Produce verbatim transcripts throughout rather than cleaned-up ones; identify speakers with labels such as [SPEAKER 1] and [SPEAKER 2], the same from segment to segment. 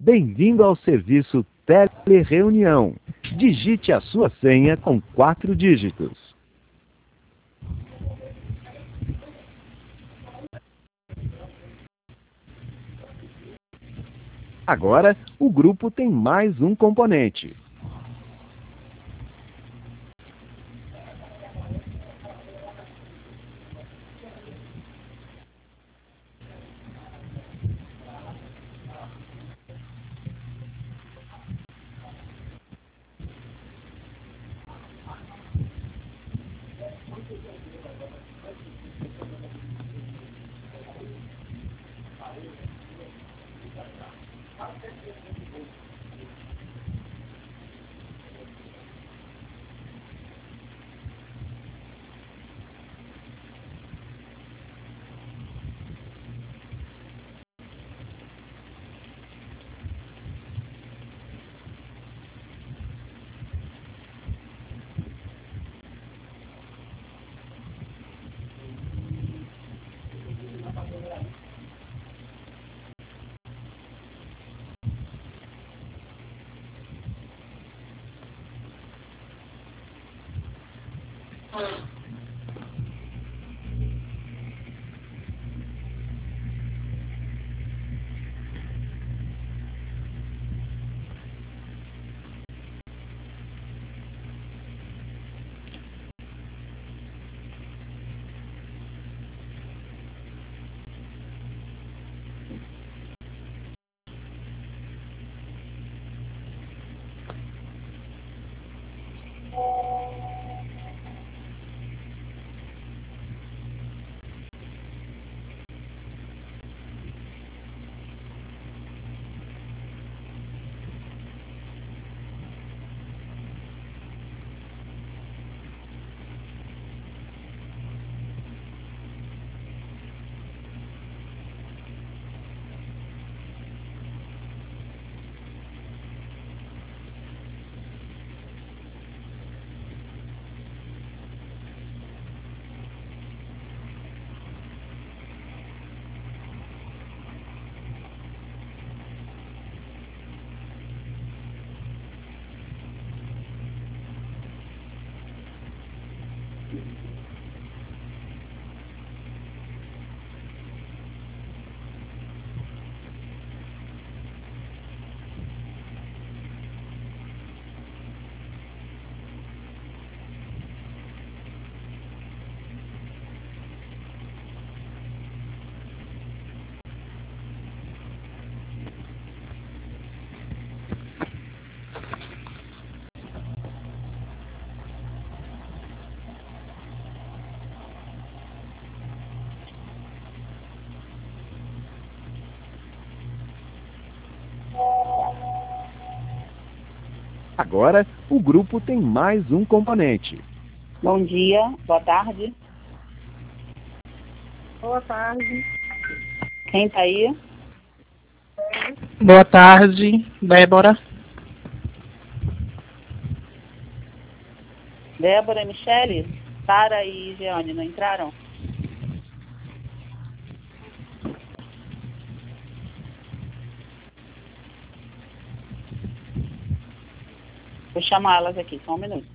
[SPEAKER 1] Bem-vindo ao serviço Telereunião. Digite a sua senha com quatro dígitos. Agora, o grupo tem mais um componente. Agora, o grupo tem mais um componente.
[SPEAKER 2] Bom dia, boa tarde.
[SPEAKER 3] Boa tarde.
[SPEAKER 2] Quem tá aí?
[SPEAKER 4] Boa tarde, Débora.
[SPEAKER 2] Débora, Michele, Sara e Jeane não entraram? Vou chamar elas aqui, só um minuto.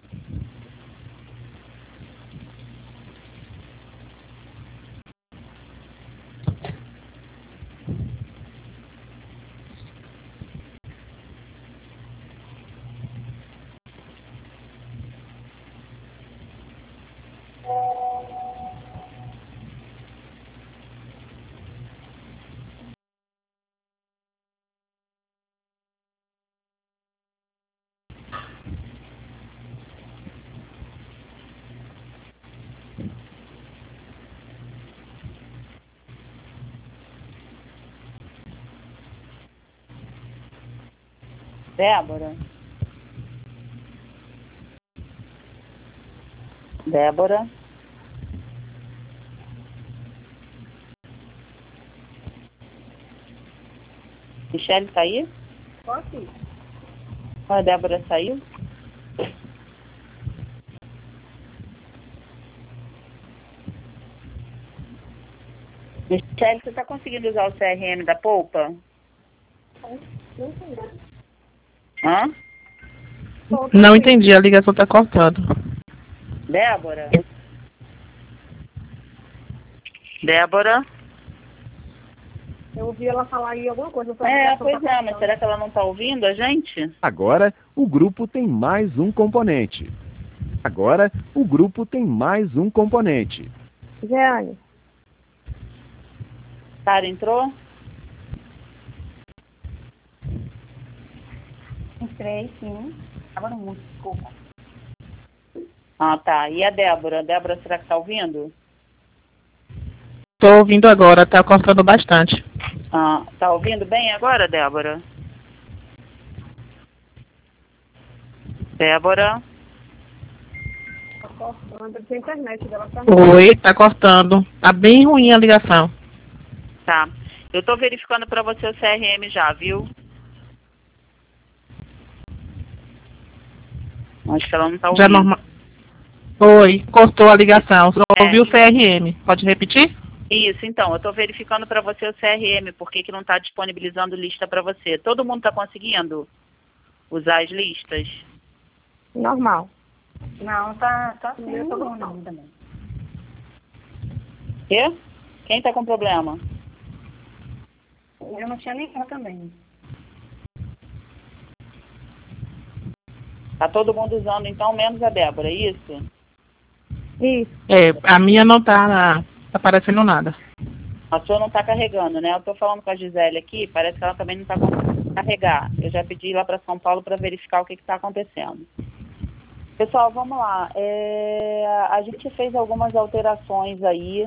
[SPEAKER 2] Débora. Débora. Michele tá aí?
[SPEAKER 3] Posso?
[SPEAKER 2] A Débora saiu? Michele, você tá conseguindo usar o C R M da Poupa?
[SPEAKER 3] Não entendi.
[SPEAKER 2] Hã?
[SPEAKER 4] Não entendi, a ligação tá cortando.
[SPEAKER 2] Débora? Débora?
[SPEAKER 3] Eu ouvi ela falar aí alguma coisa. sobre
[SPEAKER 2] É,
[SPEAKER 3] a
[SPEAKER 2] pois
[SPEAKER 3] ligação
[SPEAKER 2] é,
[SPEAKER 3] tá
[SPEAKER 2] mas será que ela não está ouvindo a gente?
[SPEAKER 1] Agora, o grupo tem mais um componente. Agora, o grupo tem mais um componente.
[SPEAKER 3] Jeane,
[SPEAKER 2] Sara entrou?
[SPEAKER 3] entrei, sim. Agora muito, desculpa.
[SPEAKER 2] Ah, tá. E a Débora? A Débora, será que está ouvindo?
[SPEAKER 4] Tô ouvindo agora, tá cortando bastante.
[SPEAKER 2] Ah, tá ouvindo bem agora, Débora? Débora?
[SPEAKER 3] Tá cortando, a internet dela tá
[SPEAKER 4] Oi, tá cortando. Tá bem ruim a ligação.
[SPEAKER 2] Tá. Eu tô verificando para você o C R M já, viu? Acho que ela não tá ouvindo.
[SPEAKER 4] Já normal. Oi, cortou a ligação. Só ouvi o C R M. Pode repetir?
[SPEAKER 2] Isso, então, eu estou verificando para você o C R M, por que que não está disponibilizando lista para você. Todo mundo está conseguindo usar as listas?
[SPEAKER 3] normal.
[SPEAKER 5] Não, tá, tá sim,
[SPEAKER 3] Eu tô
[SPEAKER 5] não,
[SPEAKER 3] normal.
[SPEAKER 5] não, também.
[SPEAKER 2] Quê? Quem está com problema?
[SPEAKER 5] Eu não tinha nenhuma também.
[SPEAKER 2] Tá todo mundo usando, então, menos a Débora, é isso?
[SPEAKER 3] Isso.
[SPEAKER 4] É, a minha não tá aparecendo nada.
[SPEAKER 2] A sua não está carregando, né? Eu estou falando com a Gisele aqui, parece que ela também não está conseguindo carregar. Eu já pedi lá para São Paulo para verificar o que está acontecendo. Pessoal, vamos lá. É, a gente fez algumas alterações aí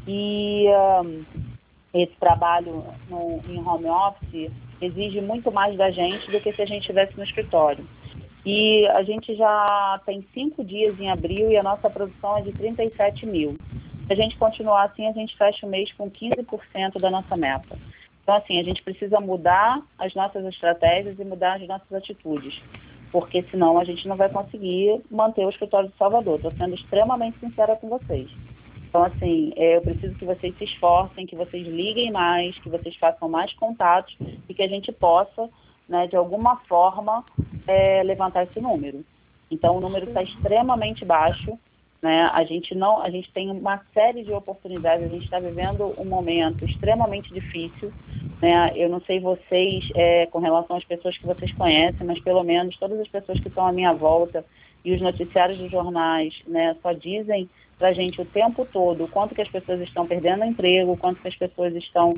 [SPEAKER 2] e um, esse trabalho no, em home office exige muito mais da gente do que se a gente estivesse no escritório. E a gente já tem cinco dias em abril e a nossa produção é de trinta e sete mil. Se a gente continuar assim, a gente fecha o mês com quinze por cento da nossa meta. Então, assim, a gente precisa mudar as nossas estratégias e mudar as nossas atitudes, porque senão a gente não vai conseguir manter o escritório de Salvador. Estou sendo extremamente sincera com vocês. Então, assim, é, eu preciso que vocês se esforcem, que vocês liguem mais, que vocês façam mais contatos e que a gente possa, né, de alguma forma, é, levantar esse número. Então, o número está extremamente baixo, né? A gente não, a gente tem uma série de oportunidades, a gente está vivendo um momento extremamente difícil, né? Eu não sei vocês, é, com relação às pessoas que vocês conhecem, mas pelo menos todas as pessoas que estão à minha volta e os noticiários dos jornais, né, só dizem para a gente o tempo todo o quanto que as pessoas estão perdendo emprego, o quanto que as pessoas estão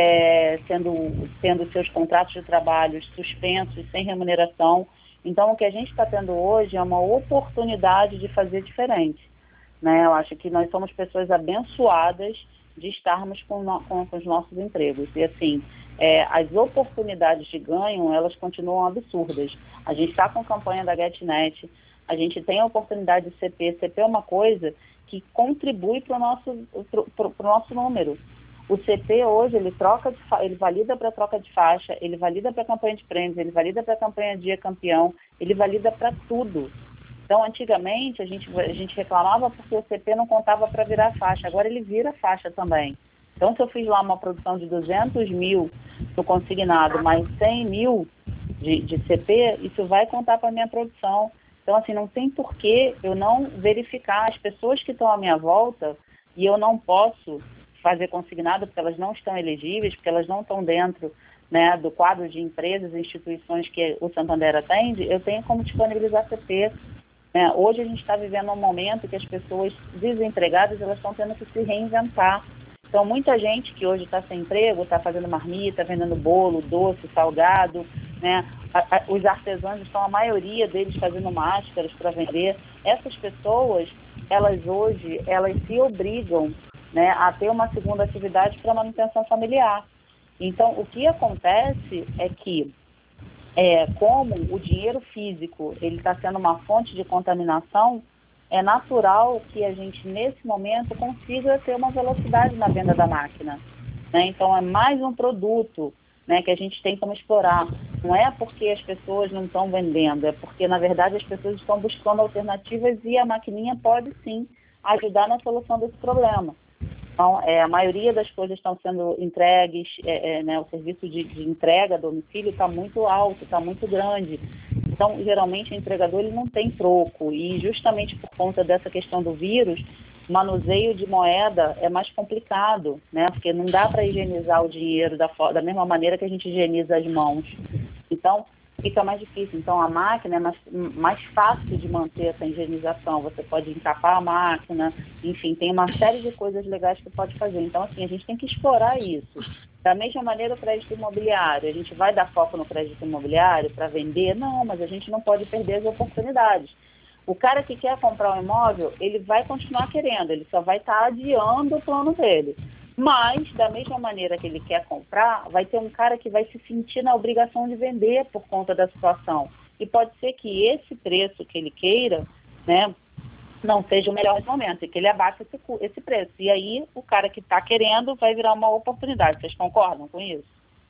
[SPEAKER 2] é, sendo, tendo seus contratos de trabalho suspensos, sem remuneração. Então, o que a gente está tendo hoje é uma oportunidade de fazer diferente, né? Eu acho que nós somos pessoas abençoadas de estarmos com, no, com, com os nossos empregos. E, assim, é, as oportunidades de ganho, elas continuam absurdas. A gente está com a campanha da GetNet, a gente tem a oportunidade de C P. C P é uma coisa que contribui para o nosso, pro, pro, pro nosso número. O C P hoje, ele troca de fa... ele valida para troca de faixa, ele valida para campanha de prêmios, ele valida para campanha Dia Campeão, ele valida para tudo. Então, antigamente, a gente, a gente reclamava porque o C P não contava para virar faixa, agora ele vira faixa também. Então, se eu fiz lá uma produção de duzentos mil no consignado, mais cem mil de, de C P, isso vai contar para a minha produção. Então, assim, não tem porquê eu não verificar as pessoas que estão à minha volta e eu não posso fazer consignado porque elas não estão elegíveis, porque elas não estão dentro, né, do quadro de empresas e instituições que o Santander atende, eu tenho como disponibilizar C P. Né? Hoje a gente está vivendo um momento que as pessoas desempregadas elas estão tendo que se reinventar. Então, muita gente que hoje está sem emprego, está fazendo marmita, vendendo bolo, doce, salgado, né? A, a, os artesãos estão, a maioria deles, fazendo máscaras para vender. Essas pessoas, elas hoje, elas se obrigam, né, a ter uma segunda atividade para manutenção familiar. Então, o que acontece é que, é, como o dinheiro físico ele está sendo uma fonte de contaminação, é natural que a gente, nesse momento, consiga ter uma velocidade na venda da máquina. Né? Então, é mais um produto, né, que a gente tem como explorar. Não é porque as pessoas não estão vendendo, é porque, na verdade, as pessoas estão buscando alternativas e a maquininha pode, sim, ajudar na solução desse problema. Então, é, a maioria das coisas estão sendo entregues, é, é, né, o serviço de, de entrega a domicílio está muito alto, está muito grande. Então, geralmente, o entregador ele não tem troco. E justamente por conta dessa questão do vírus, o manuseio de moeda é mais complicado, né? Porque não dá para higienizar o dinheiro da, da mesma maneira que a gente higieniza as mãos. Então, fica mais difícil. Então, a máquina é mais, mais fácil de manter essa higienização. Você pode encapar a máquina, enfim, tem uma série de coisas legais que pode fazer. Então, assim, a gente tem que explorar isso. Da mesma maneira, o crédito imobiliário. A gente vai dar foco no crédito imobiliário para vender? Não, mas a gente não pode perder as oportunidades. O cara que quer comprar um imóvel, ele vai continuar querendo, ele só vai estar adiando o plano dele. Mas, da mesma maneira que ele quer comprar, vai ter um cara que vai se sentir na obrigação de vender por conta da situação. E pode ser que esse preço que ele queira, né, não seja o melhor momento, e que ele abaixe esse, esse preço. E aí, o cara que está querendo vai virar uma oportunidade. Vocês concordam com isso?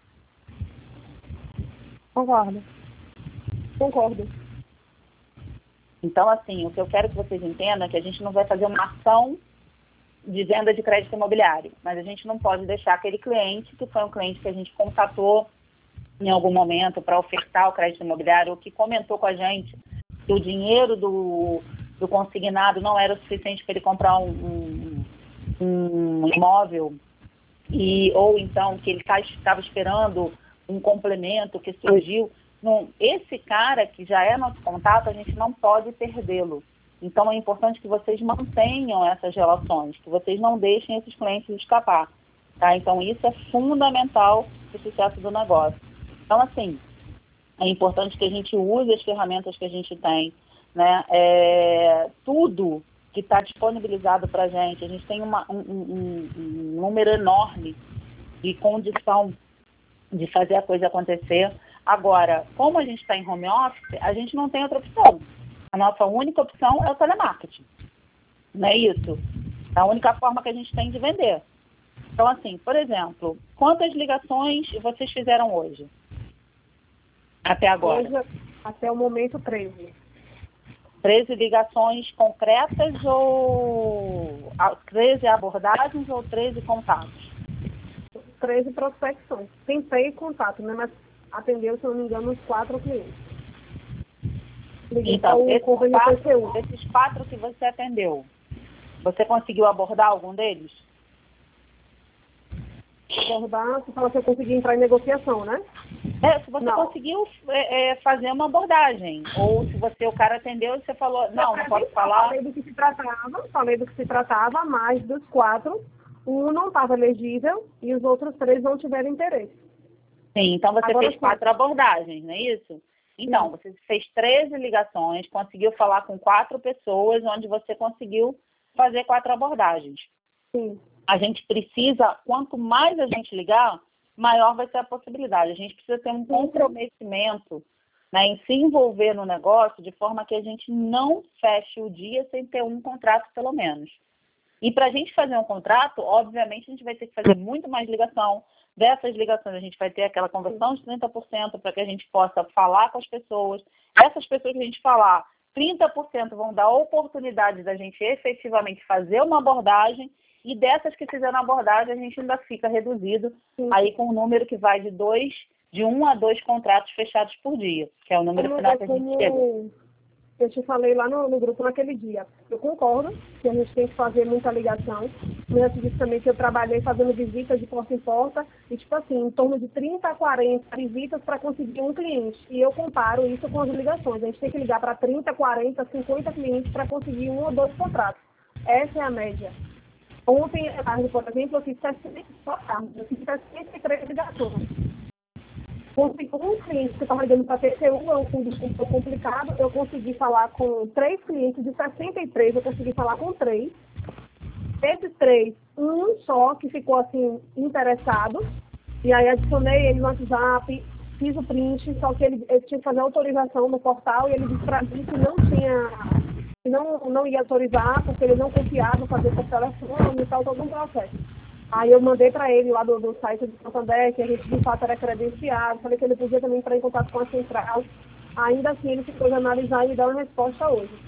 [SPEAKER 3] Concordo. Concordo.
[SPEAKER 2] Então, assim, o que eu quero que vocês entendam é que a gente não vai fazer uma ação de venda de crédito imobiliário, mas a gente não pode deixar aquele cliente, que foi um cliente que a gente contatou em algum momento para ofertar o crédito imobiliário, ou que comentou com a gente que o dinheiro do, do consignado não era o suficiente para ele comprar um, um, um imóvel, e, ou então que ele estava esperando um complemento que surgiu. Não, esse cara que já é nosso contato, a gente não pode perdê-lo. Então, é importante que vocês mantenham essas relações, que vocês não deixem esses clientes escapar. Tá? Então, isso é fundamental para o sucesso do negócio. Então, assim, é importante que a gente use as ferramentas que a gente tem, né? É, tudo que está disponibilizado para a gente, a gente tem uma, um, um, um número enorme de condição de fazer a coisa acontecer. Agora, como a gente está em home office, a gente não tem outra opção. A nossa única opção é o telemarketing. Não é isso? É a única forma que a gente tem de vender. Então, assim, por exemplo, quantas ligações vocês fizeram hoje? Até agora?
[SPEAKER 3] Hoje, até o momento, treze.
[SPEAKER 2] treze ligações concretas ou treze abordagens ou treze contatos?
[SPEAKER 3] treze prospecções. Tentei contato, né? Mas atendeu, se não me engano, uns quatro clientes. Liguei
[SPEAKER 2] Então,
[SPEAKER 3] esses quatro,
[SPEAKER 2] esses quatro que você atendeu, você conseguiu abordar algum deles?
[SPEAKER 3] Abordar, você fala que eu consegui entrar em negociação, né?
[SPEAKER 2] É, se você
[SPEAKER 3] não.
[SPEAKER 2] conseguiu é, é, fazer uma abordagem, ou se você, o cara atendeu e você falou, não, não posso falar.
[SPEAKER 3] Falei do que se tratava, falei do que se tratava, mas dos quatro, um não estava elegível e os outros três não tiveram interesse.
[SPEAKER 2] Sim, então você
[SPEAKER 3] Agora
[SPEAKER 2] fez quatro sim. abordagens, não é isso? Então, sim. Você fez treze ligações, conseguiu falar com quatro pessoas, onde você conseguiu fazer quatro abordagens.
[SPEAKER 3] Sim.
[SPEAKER 2] A gente precisa, quanto mais a gente ligar, maior vai ser a possibilidade. A gente precisa ter um comprometimento, né, em se envolver no negócio de forma que a gente não feche o dia sem ter um contrato, pelo menos. E para a gente fazer um contrato, obviamente, a gente vai ter que fazer muito mais ligação. Dessas ligações, a gente vai ter aquela conversão de trinta por cento para que a gente possa falar com as pessoas. Essas pessoas que a gente falar, trinta por cento vão dar oportunidade da gente efetivamente fazer uma abordagem, e dessas que fizeram a abordagem, a gente ainda fica reduzido, sim, aí com um número que vai de dois, de um a dois contratos fechados por dia, que é o número
[SPEAKER 3] como,
[SPEAKER 2] final que a gente chega.
[SPEAKER 3] Eu te falei lá no, no grupo naquele dia. Eu concordo que a gente tem que fazer muita ligação. Antes disso também que eu trabalhei fazendo visitas de porta em porta, e tipo assim, em torno de trinta a quarenta visitas para conseguir um cliente. E eu comparo isso com as ligações. A gente tem que ligar para trinta, quarenta, cinquenta clientes para conseguir um ou dois contratos. Essa é a média. Ontem, à tarde, por exemplo, eu fiz sessenta e três ligações. Consegui um cliente que estava ligando para T C U, é um fundo complicado, eu consegui falar com três clientes, de sessenta e três, eu consegui falar com três. Esses três, um só que ficou assim, interessado, e aí adicionei ele no WhatsApp, fiz o print, só que ele, ele tinha que fazer autorização no portal, e ele disse para mim que não tinha, que não, não ia autorizar, porque ele não confiava fazer por telefone e tal, todo um processo. Aí eu mandei para ele lá do, do site do Santander, que a gente de fato era credenciado, falei que ele podia também entrar em contato com a central. Ainda assim ele ficou de analisar e me dar uma resposta hoje.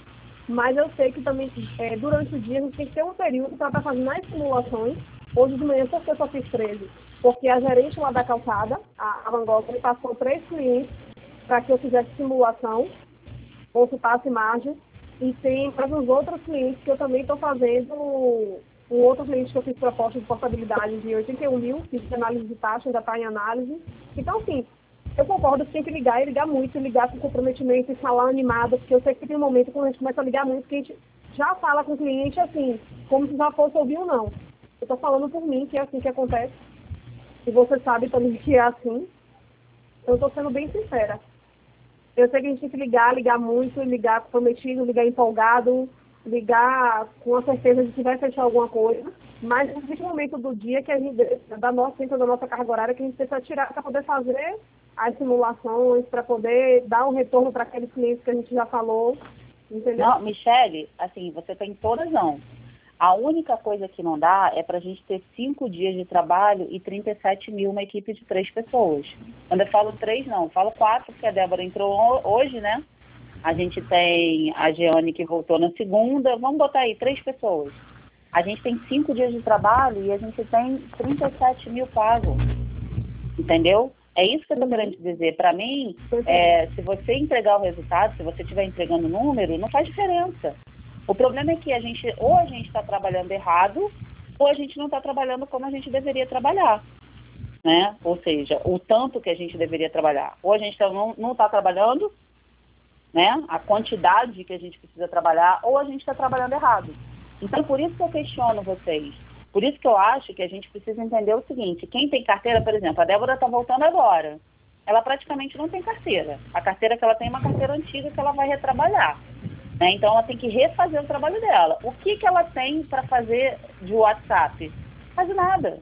[SPEAKER 3] mas eu sei que também é, durante o dia a gente tem que ter um período para estar fazendo as simulações. Hoje de manhã, por que eu só fiz treze? Porque a gerente lá da calçada, a Van Gogh, me passou três clientes para que eu fizesse simulação, consultasse imagem, e tem mais uns outros clientes que eu também estou fazendo, um outro cliente que eu fiz proposta de portabilidade de oitenta e um mil, fiz análise de taxa, ainda está em análise. Então, assim, eu concordo que tem que ligar e ligar muito, ligar com comprometimento e falar animado, porque eu sei que tem um momento quando a gente começa a ligar muito, que a gente já fala com o cliente assim, como se já fosse ouvir ou não. Eu estou falando por mim, que é assim que acontece. E você sabe também que é assim. Eu estou sendo bem sincera. Eu sei que a gente tem que ligar, ligar muito, ligar comprometido, ligar empolgado, ligar com a certeza de que vai fechar alguma coisa. Mas existe um momento do dia que a gente, da nossa, dentro da nossa carga horária, que a gente precisa tirar para poder fazer as simulações, para poder dar um retorno para aqueles clientes que a gente já falou. Entendeu?
[SPEAKER 2] Não, Michele, assim, você tem toda razão. A única coisa que não dá é para a gente ter cinco dias de trabalho e trinta e sete mil uma equipe de três pessoas. Quando eu falo três, não, eu falo quatro, porque a Débora entrou hoje, né? A gente tem a Jeane que voltou na segunda, vamos botar aí, três pessoas. A gente tem cinco dias de trabalho e a gente tem trinta e sete mil pagos, entendeu? É isso que eu estou querendo te dizer. Para mim, é, se você entregar o resultado, se você estiver entregando o número, não faz diferença. O problema é que a gente, ou a gente está trabalhando errado, ou a gente não está trabalhando como a gente deveria trabalhar, né? Ou seja, o tanto que a gente deveria trabalhar. Ou a gente tá, não está trabalhando, né? A quantidade que a gente precisa trabalhar, ou a gente está trabalhando errado. Então, por isso que eu questiono vocês. Por isso que eu acho que a gente precisa entender o seguinte, quem tem carteira, por exemplo, a Débora está voltando agora. Ela praticamente não tem carteira. A carteira que ela tem é uma carteira antiga que ela vai retrabalhar. Né? Então, ela tem que refazer o trabalho dela. O que, que ela tem para fazer de WhatsApp? Quase nada.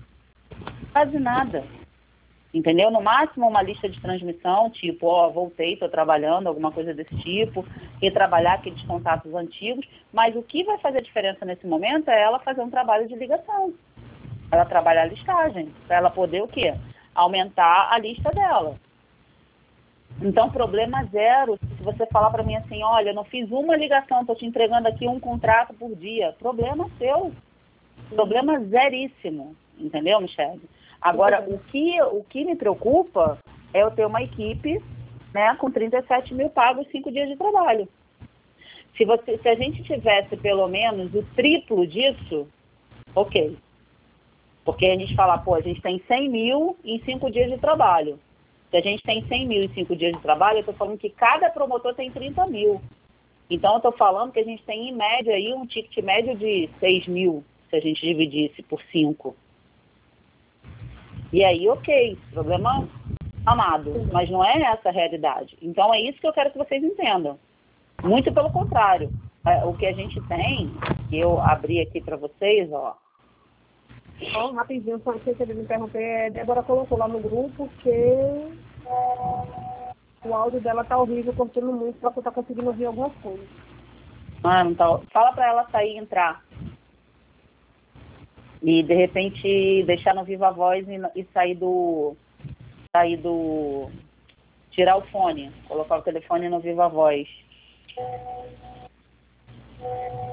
[SPEAKER 2] Quase nada. Entendeu? No máximo, uma lista de transmissão, tipo, ó, voltei, estou trabalhando, alguma coisa desse tipo, retrabalhar aqueles contatos antigos. Mas o que vai fazer diferença nesse momento é ela fazer um trabalho de ligação. Ela trabalhar a listagem, para ela poder o quê? Aumentar a lista dela. Então, problema zero. Se você falar para mim assim, olha, eu não fiz uma ligação, estou te entregando aqui um contrato por dia. Problema seu. Problema zeríssimo. Entendeu, Michele? Agora, o que, o que me preocupa é eu ter uma equipe, né, com trinta e sete mil pagos, cinco dias de trabalho. Se, você, se a gente tivesse pelo menos o triplo disso, ok. Porque a gente fala, pô, a gente tem cem mil em cinco dias de trabalho. Se a gente tem cem mil em cinco dias de trabalho, eu estou falando que cada promotor tem trinta mil. Então, eu estou falando que a gente tem, em média, aí, um ticket médio de seis mil, se a gente dividisse por cinco. E aí, ok, problema amado. Mas não é essa a realidade. Então, é isso que eu quero que vocês entendam. Muito pelo contrário. O que a gente tem, que eu abri aqui para vocês, ó.
[SPEAKER 3] Então, rapidinho, só antes de ele me interromper, a Débora colocou lá no grupo que o áudio dela tá horrível, cortando muito, para você tá conseguindo ouvir algumas coisas.
[SPEAKER 2] Ah, não tá. Fala para ela sair e entrar. E, de repente, deixar no Viva Voz e, e sair do... Sair do... Tirar o fone. Colocar o telefone no Viva Voz.